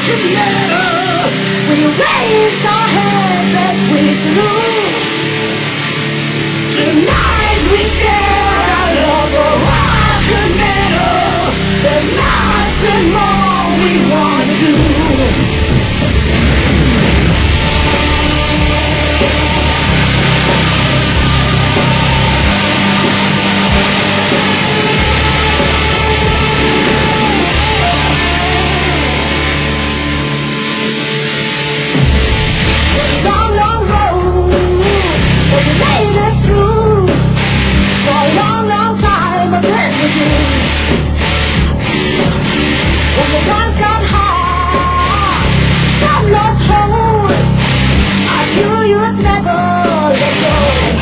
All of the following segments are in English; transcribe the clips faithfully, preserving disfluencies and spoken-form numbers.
to metal. We raise our hands as we salute. Tonight we share our love for rock and metal. There's nothing more we wanna do. When the times got hard, some lost hold. I knew you'd never let go.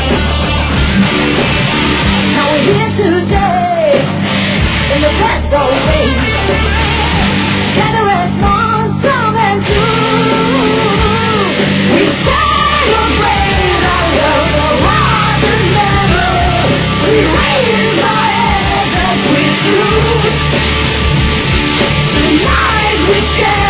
Now we're here today in the best of ways, together as one, strong and true. We celebrate our love for rock and metal. We raise our hands as we salute. Tonight we share